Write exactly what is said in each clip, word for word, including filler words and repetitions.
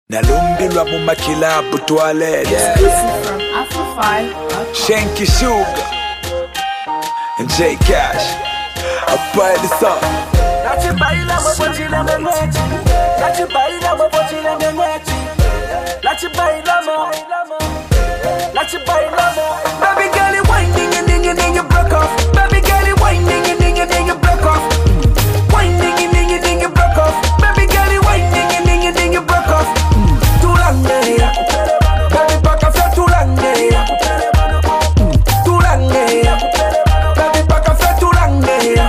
Nalumbilwa mu makilabu toilet. Yeah. Exclusive from Afro five. Shanky Sugar and J Cash. I buy this up. Nachi baila mabochi na memechi. Nachi baila mabochi na memechi. Nachi baila mo. Nachi baila mo. Baby girl, you whining and ding and you broke off. Baby girl, you whining and ding and you broke off. Whining and ding and you broke off. Baby girl, you whining and ding and you broke off. Too long there. Baby back off too long there. Too long there. Baby back off too long there.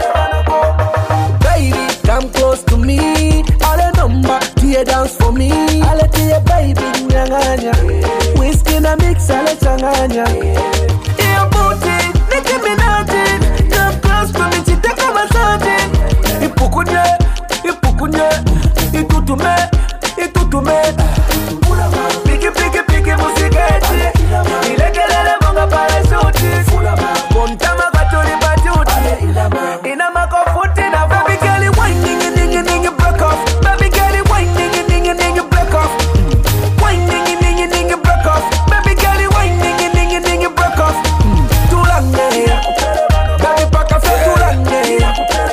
Come close to me, all the number, tear dance for me. I'll let you baby, nyanganya. Whiskey na mix, I'll let changanya. Your booty, Nicki Minaj. Come close to me, chita kama sante. Ipukunye, ipukunye, itutume, itutume. Piki piki piki musiketi. Ilekelele monga parasuti. Montama batuli batuti. Ina makofuti na baby girl. Whining and ding and you broke off. Baby girl, you whining and ding and you broke off. Whining and ding and you broke off. Baby girl, you whining and ding and you broke off. Too long there. Baby back off too long there.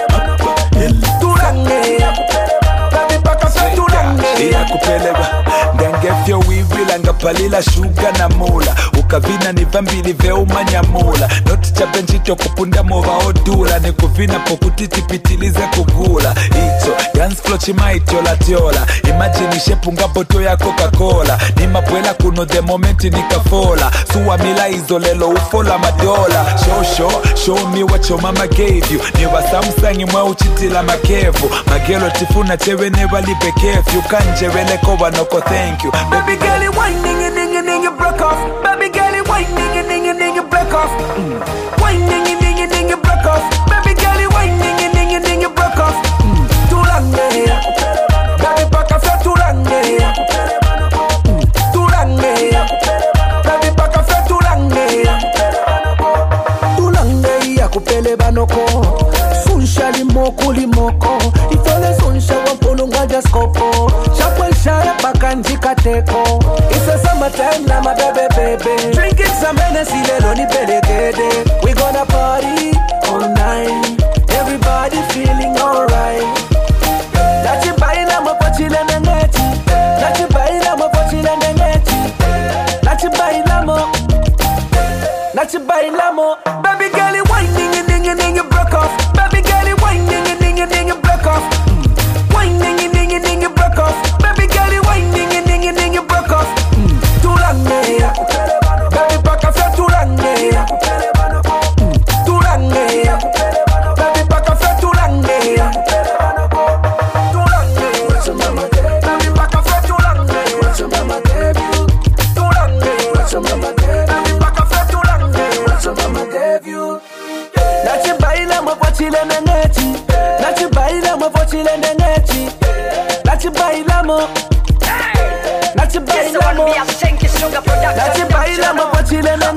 Too long there. Baby back off too long there. Kupelewa ndangefyo wivila ngapalila shuga na mula ukavina nivambili veumanyamula notichape nchito kupunda mova odula nikuvina pokutitipitilize kugula icho danceflow chimaityola tyola imagine shepunga boto ya Coca-Cola ni mapwela kuno the moment nikafola suwa mila izolelo ufola madola show show show me what your mama gave you niwa Samsung mwa uchitila makevu magelo tifuna chewe neva lipe kefu kanje wele kowa noko thank you baby girl you whining and ding and you broke off baby girl you whining and ding and you broke off mm. Whining and ding and you broke off baby girl you whining and ding and you broke off mm. Too long there baby back off too long there mm. Too long there baby back off too long there too long there kupele banoko sunsha limoko limoko itole sunsha wampolonga jaskopo chakwe shaya bakanji kateko it's a summertime na my baby baby drinking some Hennessy lelo ni belegede we gonna party all night everybody feeling alright Nachi baila mapochi na nangeti Nachi baila mapochi na nangeti Nachi baila mo Nachi baila mo baby girl you whining and ding and you broke off baby girl you whining and ding and you broke off whining and ding and you broke off baby girl you whining and ding and you broke off too long there baby back off too long there too long there baby back off too long there too long there baby back off too long there too long there baby back off too long there Nachi baila mapochi na nangeti Nachi baila mapochi na nangeti Nachi baila mo Nachi baila mo Nachi baila mapochi na